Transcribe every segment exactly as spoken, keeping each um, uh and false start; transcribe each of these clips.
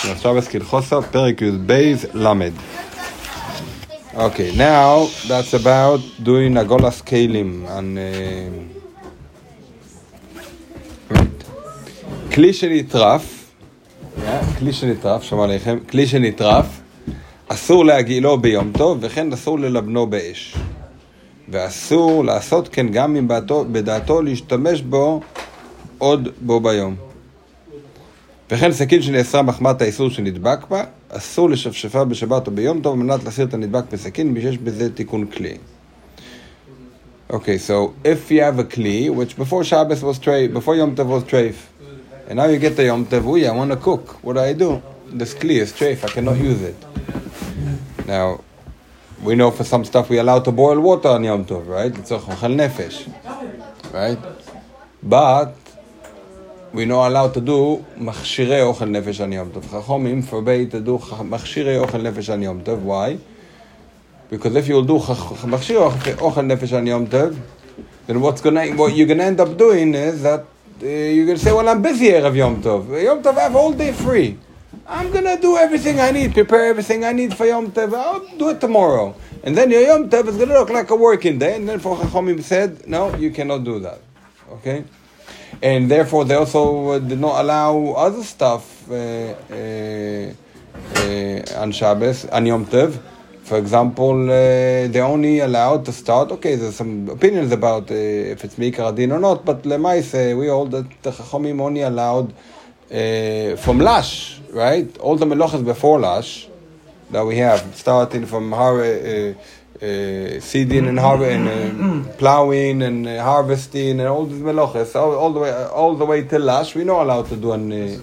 Shabbos Kilchosa, Perek Yud Beis Lamed. Okay, now that's about doing Agolas Kelim and Kli shenitraf, כלי שנטרף, שמע עליכם, כלי שנטרף, אסור להגעילו ביום טוב, וכן אסור ללבנו באש. ואסור לעשות כן גם אם בדעתו להשתמש בו עוד בו ביום. וכן סכין שנאסרה מחמת האיסור שנדבק בה, אסור לשפשפה בשבת או ביום טוב, על מנת להסיר את הנדבק בסכין, בישש בזה תיקון כלי. Okay, so if you have a kli, which before Shabbos was treif, before Yom Tov was treif, and now you get the Yom Tov, oh yeah, I want to cook. What do I do? This kli is treif, I cannot use it. Now, we know for some stuff we are allowed to boil water on Yom Tov, right? It's a chachal nefesh, right? But we're not allowed to do machshirei ochel nefesh on Yom Tov. Chachomim forbade to do machshirei ochel nefesh on Yom Tov. Why? Because if you will do machshirei ochel nefesh on Yom Tov, then what's gonna what you're gonna end up doing is that uh, you're gonna say, well, I'm busy here of Yom Tov. Yom Tov I have all day free. I'm gonna do everything I need, prepare everything I need for Yom Tov. I'll do it tomorrow. And then your Yom Tov is gonna look like a working day. And then for Chachomim said, no, you cannot do that. Okay? And therefore they also uh, did not allow other stuff uh, uh, uh, on Shabbos, on Yom Tov. For example, uh, they only allowed to start, okay, there's some opinions about uh, if it's Mikar Adin or not, but Lemaise, we hold that the Chachomim only allowed uh, from Lash, right? All the Melochas before Lash that we have, starting from Har- uh, uh, seeding and, har- and uh, plowing and uh, harvesting and all these Melochas, all, all the way all the way till Lash, we're not allowed to do an uh,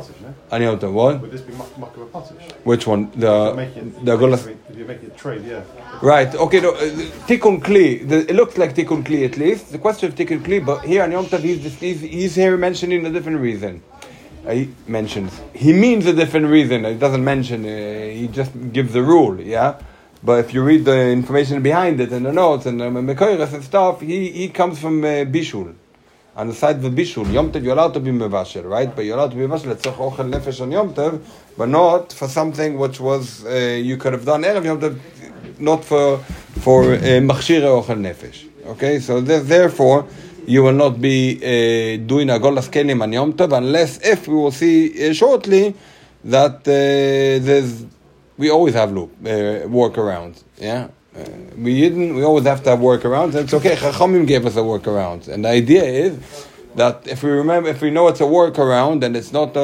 an Yom Tov. What? Would this be Makar Patish? Which one? The the Golas. If you make it trade, yeah. Right. Okay. No, uh, Tikkun Kli. The, it looks like Tikkun Kli at least. The question of Tikkun Kli, but here on Yom Tov, he's, he's he's here mentioning a different reason. Uh, he mentions he means a different reason. He doesn't mention. Uh, he just gives the rule. Yeah. But if you read the information behind it and the notes and the Mekoiras and stuff, he he comes from uh, Bishul. On the side of the Bishul, Yom Tov you're allowed to be mevashel, right? But you're allowed to be mevashel letzorch ochel nefesh on Yom Tov, but not for something which was uh, you could have done erev Yom Tov, not for for machshirei uh, ochel nefesh. Okay, so th- therefore you will not be uh, doing a golas kelim on Yom Tov unless if we will see uh, shortly that uh, there's we always have loop uh, workarounds, yeah. Uh, we didn't. We always have to have workarounds, and it's okay. Chachamim gave us a workaround, and the idea is that if we remember, if we know it's a workaround and it's not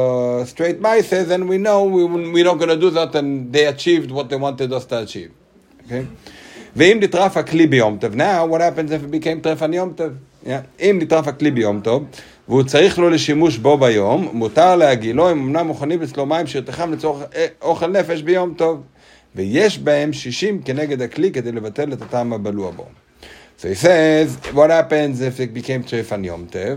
a straight ma'aseh, then we know we we're not going to do that, and they achieved what they wanted us to achieve. Okay. Ve'im nitraf hakli b'yom tov. Now, what happens if it became tref on Yom Tov? Yeah. Im nitraf hakli b'yom tov, והוא צריך לו לשימוש בו ביום, מותר להגילו, אם אמנם מוכנים אצלו מים שירתחם לצורך אוכל נפש ביום טוב. ויש בהם שישים כנגד הכלי כדי לבטל את הטעם הבלוע בו. So he says, what happens if it became treif on Yom Tov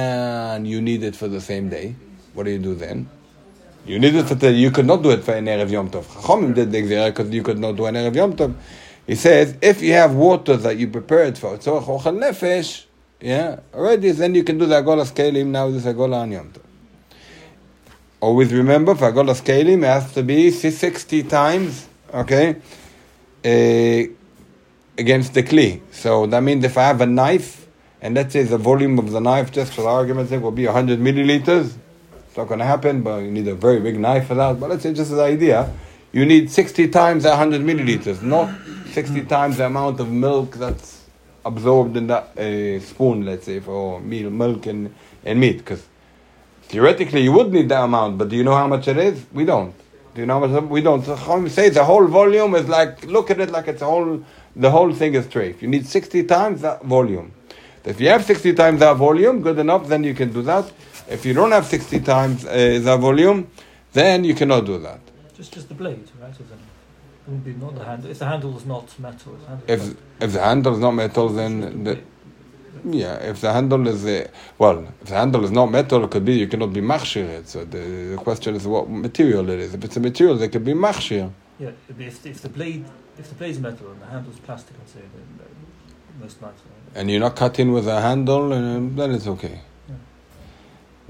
and you need it for the same day? What do you do then? You need it for the, you could not do it for an Erev Yom Tov. Chachomim did the exera because you could not do an Erev Yom Tov. He says, if you have water that you prepared for tzorech ochel nefesh, yeah, already, then you can do the agolas kelim, now this agola on Yom Tov. Always remember, for agolas kelim, it has to be sixty times, okay, uh, against the kli. So that means if I have a knife, and let's say the volume of the knife, just for the argument's sake, will be one hundred milliliters. It's not going to happen, but you need a very big knife for that. But let's say just as an idea, you need sixty times one hundred milliliters, not sixty times the amount of milk that's absorbed in that uh, spoon, let's say, for meal, milk and, and meat. Because theoretically you would need that amount, but do you know how much it is? We don't. Do you know how much? We don't. So how we say the whole volume is like, look at it like it's a whole, the whole thing is treif. You need sixty times that volume. If you have sixty times that volume, good enough, then you can do that. If you don't have sixty times uh, that volume, then you cannot do that. Just just the blade, right? It wouldn't be not the handle. If the handle is not metal, the handle if if the handle is not metal, then the, yeah. If the handle is uh, well, if the handle is not metal, it could be you cannot be machshir it. So the, the question is what material it is. If it's a material, it could be machshir. Yeah, if if the blade if the blade is metal and the handle is plastic, I'd say then most likely. And you're not cutting with a handle, and then it's okay.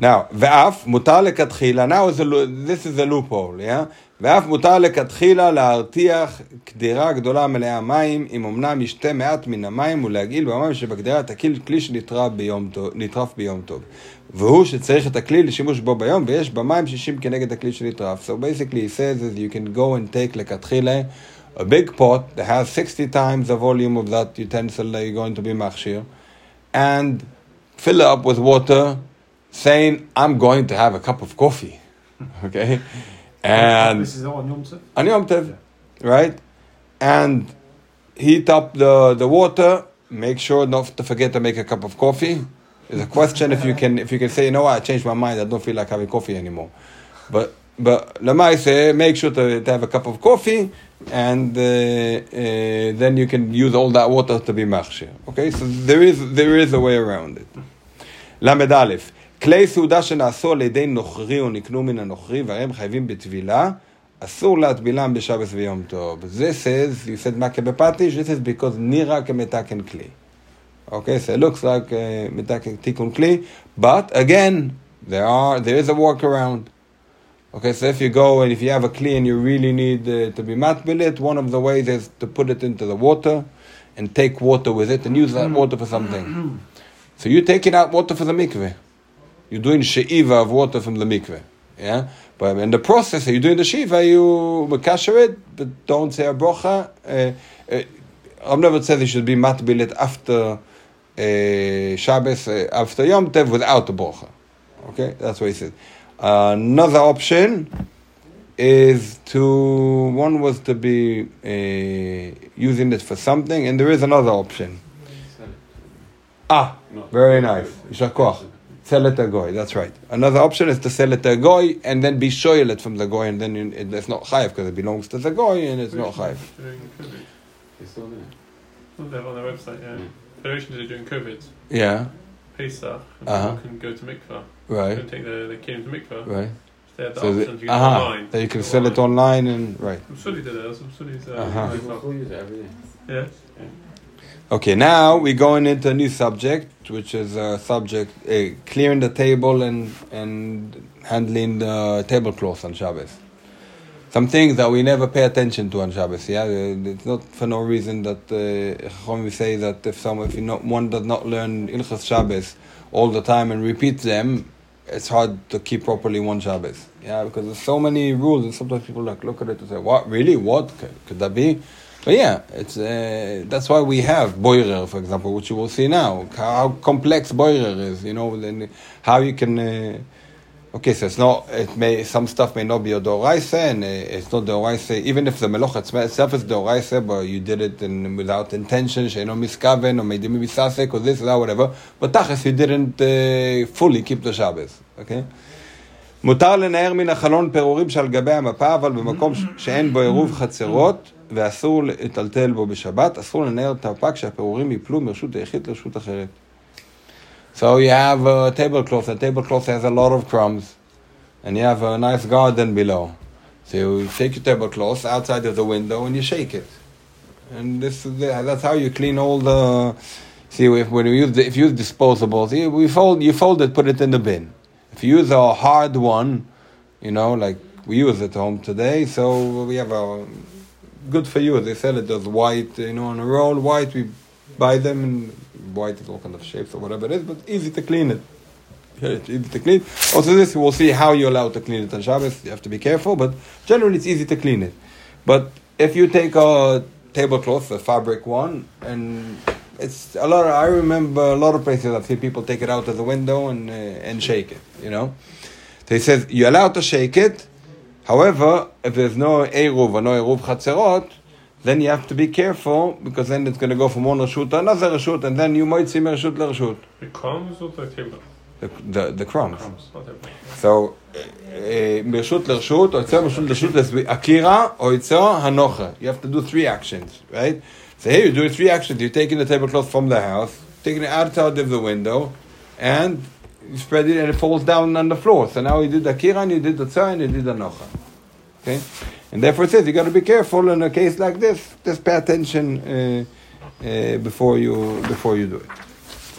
Now, ואף מותר לכתחילה, now is a, this is a loophole, yeah? ואף מותר לכתחילה להרתיח קדירה גדולה מלאה מים, אם אמנם ישתה מעט מן המים ולהגעיל במים שבקדירה תקיל כלי שנטרף ביום טוב, נטרף ביום טוב. והוא שצריך את הכלי לשימוש בו ביום, ויש במים שישים כנגד הכלי שנטרף. So basically he says is you can go and take לכתחילה a big pot that has sixty times the volume of that utensil that you're going to be machshir, and fill it up with water, saying, I'm going to have a cup of coffee. Okay? And this is on Yom Tov? on Yom Tov, right? And heat up the, the water, make sure not to forget to make a cup of coffee. There's a question if you can if you can say, you know what, I changed my mind, I don't feel like having coffee anymore. But but Lamaise, make sure to, to have a cup of coffee, and uh, uh, then you can use all that water to be machshir. Okay, so there is there is a way around it. למד א', כלי סעודה שנעשו על ידי נוכרי או נקנו מן הנוכרי והרי הם חייבים בטבילה, אסור להטבילם בשבת ויום טוב. This says, you said מקה בפטיש, this is because נראה כמתקן כלי. Okay, so it looks like uh, מתקן תיקון כלי, but again, there are there is a workaround. Okay, so if you go and if you have a kli and you really need uh, to be matbilit, one of the ways is to put it into the water and take water with it and use that water for something. So you're taking out water for the mikveh. You're doing she'iva of water from the mikveh. Yeah? But in the process that you're doing the shiva, you makasher it, but don't say a brocha. Uh, uh, I've never said you should be matbilit after uh, Shabbos, uh, after Yom Tov without the brocha. Okay, that's what he said. Uh, another option is to, one was to be uh, using it for something, and there is another option. Ah, very nice. Yishar koach. Sell it to a goy, that's right. Another option is to sell it to a goy, and then be shoyel it from the goy, and then you, it, it's not chayiv, because it belongs to the goy, and it's not chayiv. It's still there. Still there on their website, yeah. Federation did it during COVID. Yeah. Pesach, and Uh-huh. people can go to mikvah. Right. Can take the, the kid to mikvah. Right. They had the So option the, to get it aha, online. that you can sell it online, and right. Sully did it. That's what Sully's uh, Uh-huh. People mikvah. still use it every day. Yeah. Okay, now we're going into a new subject, which is a subject uh, clearing the table and and handling the tablecloth on Shabbos. Some things that we never pay attention to on Shabbos. Yeah, it's not for no reason that uh, we say that if someone, if you not, one does not learn Ilchas Shabbos all the time and repeat them, it's hard to keep properly one Shabbos. Yeah, because there's so many rules, and sometimes people like look at it and say, "What really? What could, could that be?" But yeah, it's uh, that's why we have boirer, for example, which you will see now. How complex boirer is, you know, and how you can. Uh, okay, so it's not. It may some stuff may not be a doraisa, and uh, it's not doraisa. Even if the meloch itself is doraisa, but you did it in, without intention, sheino miskaven or maybe misasek or this or that, whatever. But tachas, you didn't uh, fully keep the Shabbos. Okay. מותר לנער מן החלון פירורים שעל גבי המפה, אבל במקום שאין בו עירוב חצרות ואסור לטלטל בו בשבת, אסור לנער את המפה כשהפירורים יפלו מרשות היחיד לרשות אחרת. So you have a tablecloth, a tablecloth has a lot of crumbs, and you have a nice garden below. So you take your tablecloth outside of the window and you shake it. And this is the, that's how you clean all the... See, if, when you use the, if you use disposables, you, we fold, you fold it, put it in the bin. If you use a hard one, you know, like we use at home today, so we have a good for you. They sell it as white, you know, on a roll. White, we buy them, and white is all kind of shapes or whatever it is, but easy to clean it. Yeah, it's easy to clean. Also, this we'll see how you're allowed to clean it on Shabbos. You have to be careful, but generally it's easy to clean it. But if you take a tablecloth, a fabric one, and it's a lot of, I remember a lot of places I've seen people take it out of the window and uh, and shake it, you know. So he says, you're allowed to shake it. However, if there's no Eruv or no Eruv Chatzerot, then you have to be careful, because then it's going to go from one Rashut to another Rashut, and then you might see Rashut le Rashut. The crumbs or the table? The, the, the crumbs. Crumbs, not table. So, Rashut le Rashut, or Yitzer Rashut le Rashut, is Akira, or Yitzer Hanocha. You have to do three actions, right? So here you're doing three actions. You're taking the tablecloth from the house, taking it outside of the window, and you spread it and it falls down on the floor. So now you did the Akira, and you did the Tzah, and you did the Nocha. Okay? And therefore it says you got to be careful in a case like this. Just pay attention uh, uh, before you before you do it.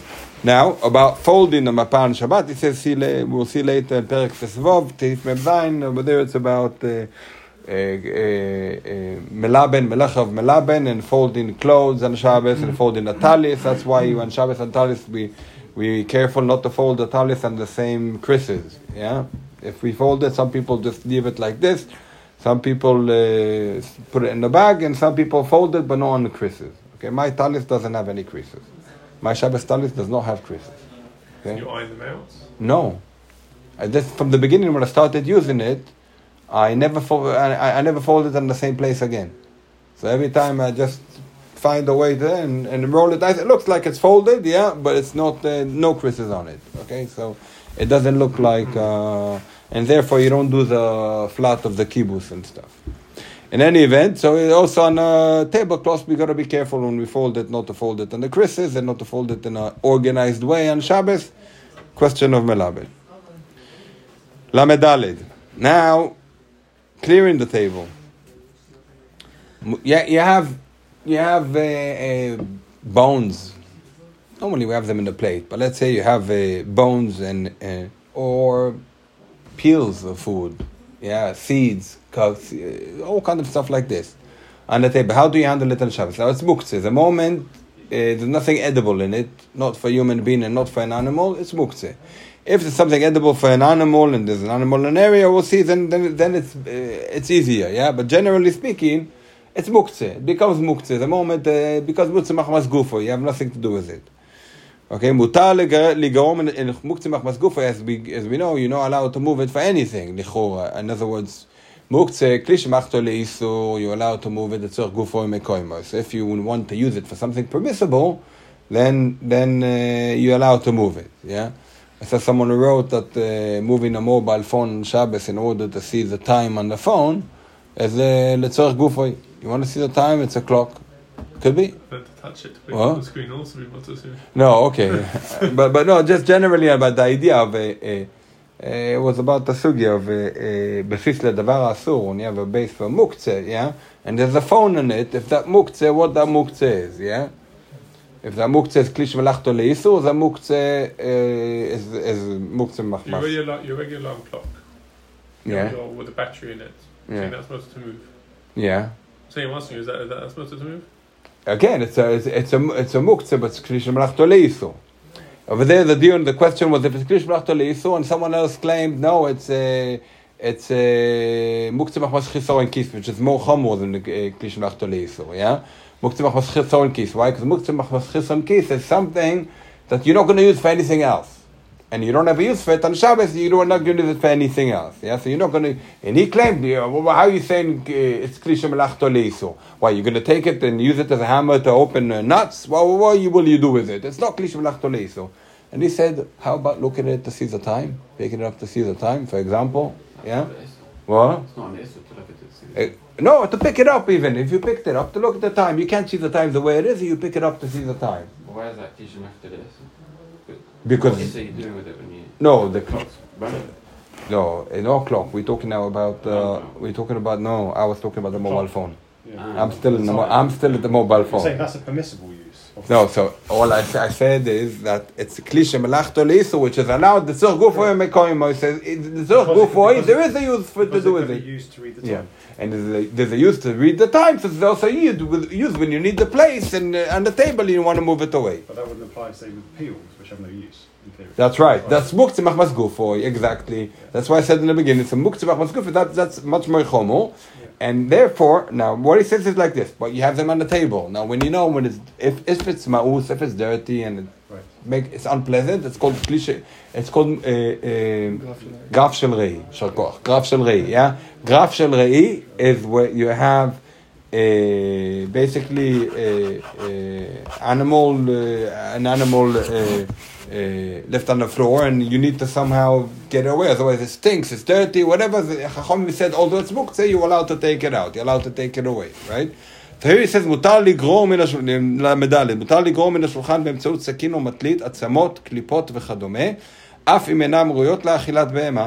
Now, about folding the Mapan Shabbat, he says, see, la- we'll see later in Perek Tesvov, Teif Mem Zayin, over there it's about uh, uh, uh, uh, Melaben, Melechav Melaben, and folding clothes on Shabbos, and folding the talis. That's why on Shabbos and talis, we we careful not to fold the talis on the same creases. Yeah, if we fold it, some people just leave it like this. Some people uh, put it in the bag, and some people fold it, but not on the creases. Okay, my talis doesn't have any creases. My Shabbos talis does not have creases. Okay? You iron them out? No. I just, from the beginning when I started using it, I never fo- I, I never folded it in the same place again. So every time I just find a way to and, and roll it. It looks like it's folded, yeah, but it's not, uh, no creases on it. Okay, so it doesn't look like, uh, and therefore you don't do the flat of the kibbutz and stuff. In any event, so it also on a tablecloth, we got to be careful when we fold it, not to fold it on the creases and not to fold it in an organized way on Shabbos. Question of Melabed. Lamedaled. Now, clearing the table. Yeah, you have you have uh, uh, bones. Normally we have them in the plate, but let's say you have uh, bones and uh, or peels of food. Yeah, seeds, cuts, uh, all kind of stuff like this on the table. How do you handle it on Shabbos? Now it's muktzeh. The moment uh, there's nothing edible in it, not for a human being and not for an animal, it's muktzeh. If there's something edible for an animal and there's an animal in an area, we'll see. Then then, then it's uh, it's easier. Yeah, but generally speaking, it's muktzeh. It becomes muktzeh the moment uh, because muktzeh machmas gufo. You have nothing to do with it. Okay, mutar ligarom in muktzeh machmas gufo, as we as we know, you're not allowed to move it for anything. Lichora. In other words, muktzeh klish machto leisur, you're allowed to move it tzor gufo mekoimo. So if you want to use it for something permissible, then then uh, you're allowed to move it. Yeah. I saw someone who wrote that uh, moving a mobile phone on Shabbos in order to see the time on the phone is letzorch gufo. You want to see the time? It's a clock. Could be. Then to touch it to pick What? up the screen also be what to see. No, okay. but but no, just generally about the idea of a, a, a it was about the sugya of a besis ledavar asur, when you have a base for muktzeh, yeah, and there's a phone in it. If that muktzeh, what that muktzeh is, yeah. If the muktzeh is klish melachto leisur, the muktzeh is is muktzeh Your machmas. regular, your regular alarm clock. Yeah. Your, with the battery in it. Yeah. Saying that's supposed to move. Yeah. So I'm asking you, is that, is that supposed to move? Again, it's a it's, it's a it's a muktzeh, but it's klish melachto leisur. Over there, the deal, the question was if it's klish melachto leisur, and someone else claimed no, it's a it's a muktzeh machmas chisor and kis, which is more chamor than the klish melachto leisur. Yeah. Muktzeh machmas chisor and kis. Why? Because muktzeh machmas chisor and kis is something that you're not going to use for anything else. And you don't have a use for it on Shabbos, you're not going to use it for anything else. Yeah, so you're not going to. And he claimed, yeah, well, how are you saying uh, it's klisha melachto leisur? Why, you're going to take it and use it as a hammer to open uh, nuts? Well, what will you do with it? It's not klisha melachto leisur. And he said, how about looking at it to see the time, picking it up to see the time, for example? Yeah. What? It's not an issue to look at it. Uh, no, to pick it up even. If you picked it up to look at the time, you can't see the time the way it is. You pick it up to see the time. Why is that teaching after this? Because What is it you're doing with it when you... no, the clock's running? no, uh, no clock. We're talking now about. Uh, we're talking about no. I was talking about the mobile phone. Ah. I'm still in the. Mo- I'm still at the mobile You're saying phone. that's a permissible use. of- No, so all I, I said is that it's klisha melachto leisur, which is allowed. The tzor gufo mekoimo. It says it- the tzor Because it- gufo. because There it- is a use for to because do it with can it. be used to read the time. Yeah, and there's a, there's a use to read the time. So there's also used with- used when you need the place and uh, on the table and you want to move it away. But that wouldn't apply, say, with peels, which have no use, in theory. That's right. That's muktzeh machmas gufo. Exactly. That's why I said in the beginning. It's a muktzeh machmas gufo. That that's much more chomo. And therefore, now what he says is like this. But you have them on the table. Now, when you know when it's if if it's ma'us, if it's dirty and it Right. make it's unpleasant, it's called cliche. It's called uh, uh, graf shel rei. Shel koach. Graf shel rei. Yeah. Graf shel rei is where you have uh, basically uh, uh, animal uh, an animal. Uh, Uh, left on the floor, and you need to somehow get it away. Otherwise, it stinks, it's dirty, whatever. The Chacham said, although it's muktzeh, you're allowed to take it out. You're allowed to take it away, right? So here he says, מותר לגרור מן השולחן, למדלת, מותר לגרור מן השולחן באמצעות סכין או מטלית, עצמות, קליפות וכדומה, אף אם אינם ראויות לאכילת בהמה.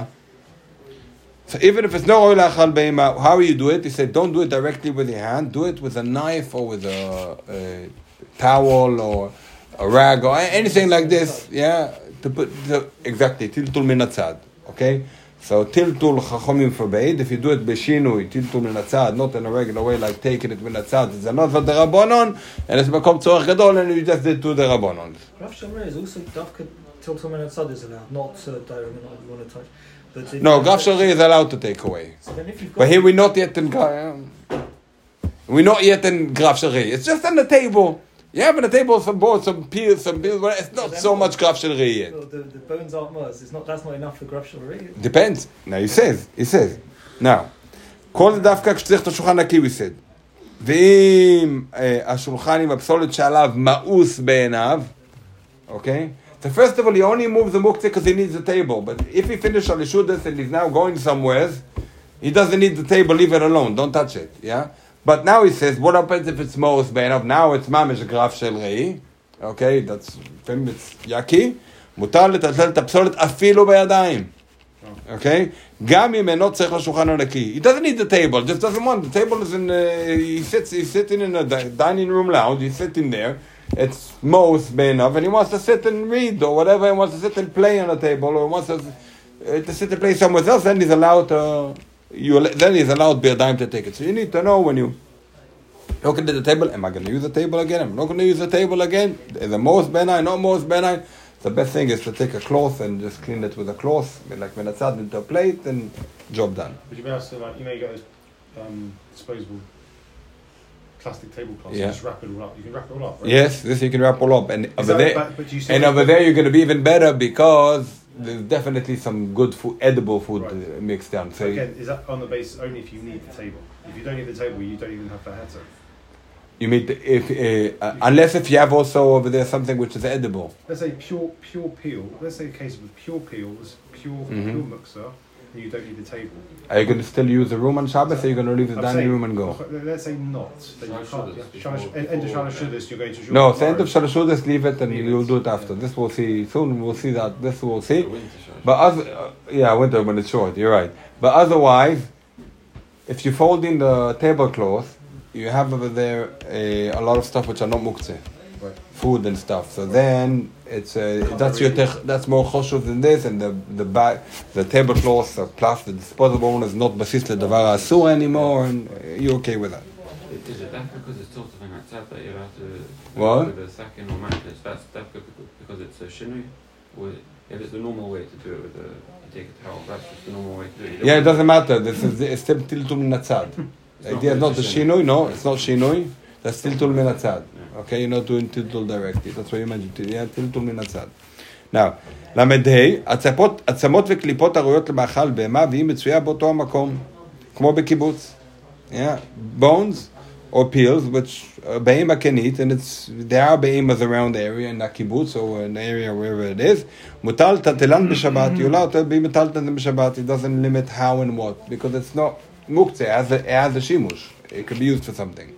So even if it's not ראוי לאכול בהמה, how you do it? He said, don't do it directly with your hand. Do it with a knife or with a, a towel or a rag or anything like this, yeah, to put the, exactly tiltul min hatzad, okay? So tiltul chachomim forbade. If you do it b'shinui, tiltul min hatzad, not in a regular way like taking it min hatzad, it's another derabanan, and it's become tzorach gadol, and you just did two derabanan. Rav Shamrei is also dafka tiltul min hatzad is allowed, not uh, direct not you want to touch. But if No, you- Rav Shari is allowed to take away. So then if you've got But here we're not yet in Gra- we're not yet in Graf Shari. It's just on the table. You have on the table some boards, some peels, some peels, but it's not so much Graf Shari yet. Well, the, the bones aren't much. It's not. That's not enough for Rav Shamrei. Depends. Now he says, he says. Now, כל זה דווקא כשצריך את השולחן נקי, הוא said. ואם אה, השולחן עם הפסולת שעליו מאוס בעיניו, okay? So first of all, he only moves the muktzeh because he needs the table. But if he finishes on the shudas and he's now going somewhere, he doesn't need the table, leave it alone, don't touch it, yeah? But now he says, what happens if it's מאוס בעיניו? Now it's mamish graf של ראי, okay? That's, לפעמים it's יaki. מותר לטלטל את הפסולת אפילו בידיים. Okay? גם אם אינו צריך לשולחן הנקי. He doesn't need the table, just doesn't want. The table is in, uh, he sits, he's sitting in a di- dining room lounge, he's sitting there, it's most enough, and he wants to sit and read or whatever, he wants to sit and play on the table, or wants to, uh, to sit and play somewhere else, then he's allowed to, you, then he's allowed Birdime to take it. So you need to know when you look at the table, am I going to use the table again? I'm not going to use the table again. Is the most benign, not most benign? The best thing is to take a cloth and just clean it with a cloth, like when it's added into a plate, and job done. Would you be able to, like, you know, you got those um, disposable plastic tablecloths, Yeah. just wrap it all up. You can wrap it all up, right? Yes, this you can wrap all up, and Is over that- there, but- but do you see and what- over there you're going to be even better because there's definitely some good food, edible food Right. uh, mixed down. So So again, is that on the basis only if you need the table? If you don't need the table, you don't even have to head to. you mean the- if uh, uh, unless if you have also over there something which is edible. Let's say pure pure peel. Let's say a case with pure peels, pure Mhm. pure muksa, and you don't need the table. Are you going to still use the room on Shabbos, or are you going to leave the I'm dining saying- room and go? Let's say not. Then you Shalosh can't. Shudas Yeah. Shalosh- before- End of before, Shalosh uh, Shudas, you're going to. No, Shul it's the end of tomorrow. Shalashudas, leave it and Leave you'll it. do it after. This we'll see soon. We'll see that. This we'll see. The winter shalosh. But other, uh, yeah, winter when it's short. You're right. But otherwise, if you fold in the tablecloth, you have over there a, a lot of stuff which are not muktzeh, Right. food and stuff. So then it's uh, that's your tech, that's more choshuv than this, and the the back the tablecloth, the plastic, the disposable one is not basis ledavar asur anymore, and uh, you're okay with that. Is it that because it's sort of an outside that you're allowed to What? with a second or mattress? That's that because it's a shinui? Or if it's the normal way to do it with a you take a towel, that's just the normal way to do it. You don't Yeah, it want- doesn't matter. This is it's still tiltul min hatzad. The not idea is not the really shinui. shinui. No, it's not shinui. That's tiltul min hatzad. Yeah. Okay, you're not doing tiltul directly. That's what you mentioned. Yeah, tiltul min hatzad. Now, למד עצמות, עצמות וקליפות הראויות למאכל בהמה, והיא מצויה באותו המקום, כמו בקיבוץ. Yeah, bones or peels, which uh, בהמה can eat, and it's there are בהmas around the area in the kibbutz or in the area wherever it is. מותר לטלטלן בשבת, you're allowed to be מטלטלן בשבת. It doesn't limit how and what, because it's not מוקצה, it has a, it has a שימוש. It could be used for something.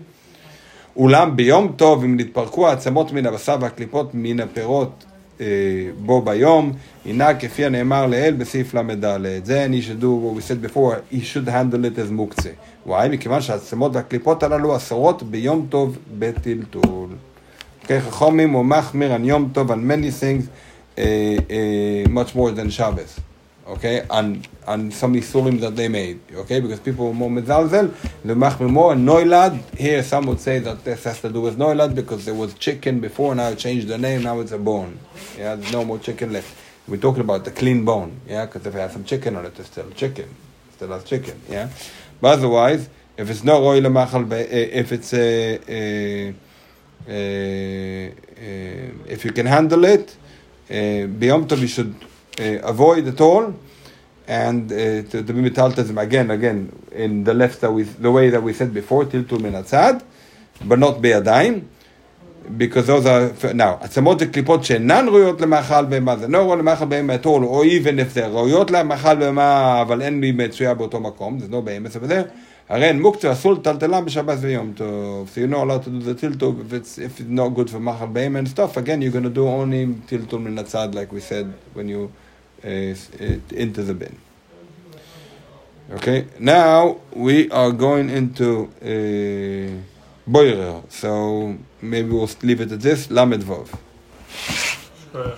אולם ביום טוב, אם נתפרקו העצמות מן הבשר והקליפות מן הפירות אה, בו ביום, הנה כפי הנאמר לאל בסעיף למד. זה אני should do what we said before, he should handle it as מוקצה. וואי, מכיוון שהעצמות והקליפות הללו אסורות ביום טוב בטלטול. Okay, חכמים הוא מחמיר on יום טוב on many things, uh, uh, much more than Shabbos. Okay, on on some isurim that they made. Okay, because people were more mezalzel, the machmir more noilad. Here, some would say that this has to do with noilad because there was chicken before. Now it changed the name. Now it's a bone. Yeah, there's no more chicken left. We're talking about the clean bone. Yeah, because if it has some chicken on it, it's still chicken. Still has chicken. Yeah, but otherwise, if it's not roy lemachal, if it's a, a, a, a if you can handle it, biyom tov you should. Uh, avoid at all, and uh, to, to be metaltazim again, again in the left that we, the way that we said before, tiltul min hatzad, but not בידיים, because those are now עצמות וקליפות שאינן ראויות למאכל בהמה, זה לא ראוי למאכל בהמה at all, or even if they're ראויות למאכל בהמה, אבל אין לי מצויה באותו מקום, there's no בהמה over there. הרי אין מוקצה אסור לטלטלם בשבת ויום טוב. So you're not allowed to do the tiltul if it's if it's not good for מאכל בהמה and stuff. Again, you're going to do only tiltul min hatzad, like we said when you Uh, into the bin. Okay, now we are going into uh, boirer, so maybe we'll leave it at this. Lamed Vav. Bye.